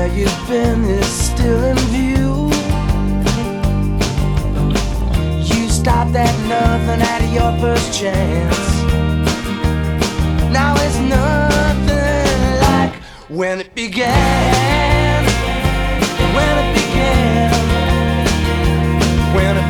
you've been is still in view. You stopped at nothing at your first chance. Now it's nothing like when it began. When it began. When it